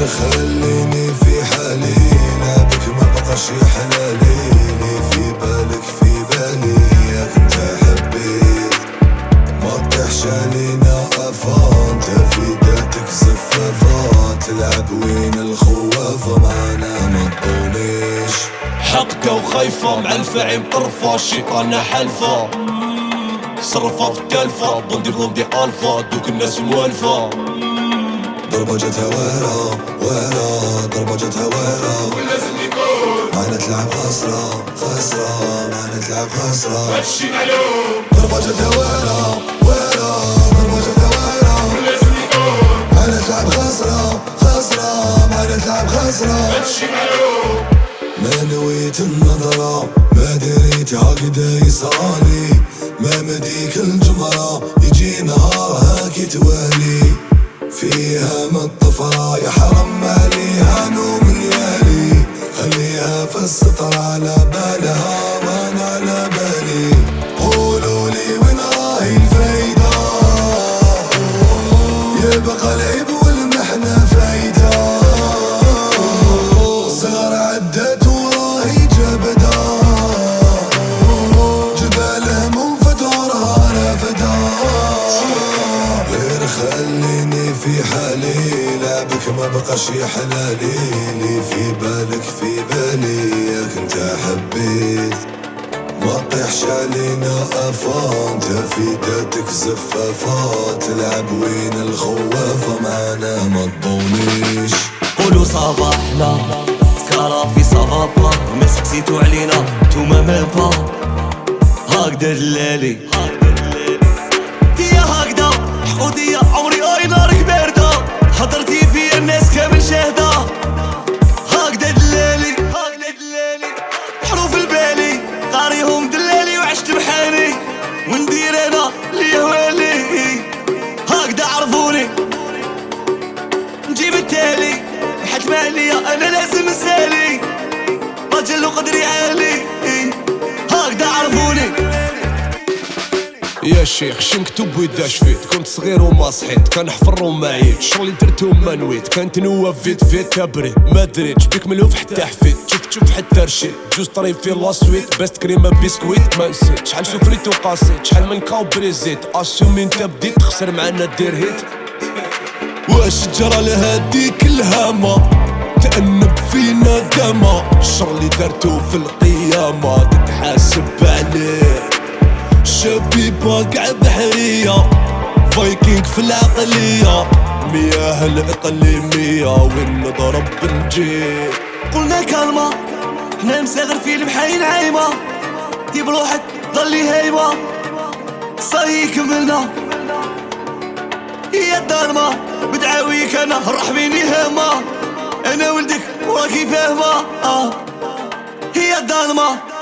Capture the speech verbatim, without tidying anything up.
خليني في حالي، لا بك ما بقاش حلالي. لي في بالك في بالي ياك انت حبيت، ما تطيحش علينا افا، انت في ذاتك زفافة، تلعب وين الخوافة معانا ما تطوليش. حقك وخايفة مع الفاعل مطرفة، الشيطانة حلفة صرفة في التالفة، بوندي بلوندي الفا دوك الناس موالفة. ضربة جاتها ويرة ويرة، ضربة جاتها ويرة، ولازم يكون معانا تلعب خسرة خسرة، معانا تلعب خسرة، هادشي معلوم. ضربة جاتها ويرة ويرة، ضربة جاتها ويرة، ولازم يكون معانا تلعب خسرة خسرة، معانا تلعب خسرة، هادشي معلوم. ما نويت النظرة ما دريت عقدة يصالي، ما مديك الجمرة يجي نهار هاكي توالي، فيها من الطفرة يا حرم عليها نوم ليالي، خليها في السطر على بالها وانا على بالي. قولوا لي وين راهي الفايدة، يبقى العيب والمحنة فايدة، صغر عدت وراهي جبدة، جبال هموم فتورها رافدة. غير خليني في حالي، لا بك ما بقاش حلالي. لي في بالك في بالي ياك انت حبيت، ما تطيحش علينا افا، انت في ذاتك زفافة، تلعب وين الخوافة معانا ما تضونيش. قولوا صافا حنا سكارا في صافا، ما سكسيتو علينا نتوما ميم با، هكدا دلالي ديا هكدا حقودية عمري اي نارك باردة، حضرتي فيا الناس كامل شاهدة، هكدا دلالي هكدا دلالي حروف البالي قاريهم دلالي، وعشت بحالي وندير انا لي هوالي، هكدا عرفوني نجيب التالي، حتم عليا انا لازم نسالي، راجل وقدري عالي، هكدا عرفوني. يا شيخ شنكتب ويداش فيت، كنت صغير وما صحيت، كنحفر وما عيت، شغلي درتو وما نويت، كانت نوف فيت فيت تبريد ما دريتش بيك ملوف حتى حفيت، شفت شوف حتى رشيت، جوز طريف في لاسويت، بست كريمة بسكويت ما نسيت، شحال سفريت وقاسيت، شحال من كاو بريزيت، اسيومي انت بديت تخسر معانا دير هيت. واش جرى لهاديك الهامة تأنب فينا دما، الشر اللي درتو في القيامة تتحاسب عليه، شبيبة قاع بحرية فايكينغ في العقلية، مياه الإقليمية وين نضرب بنجيب. قلنا كلمة حنا مساغر في المحاين عايمة، ديب روحك ضلي هايمة، صاي كملنا هي الدارمة، بدعاويك انا رحميني هامة، انا ولدك وراكي فاهمة، آه هي الدارمة.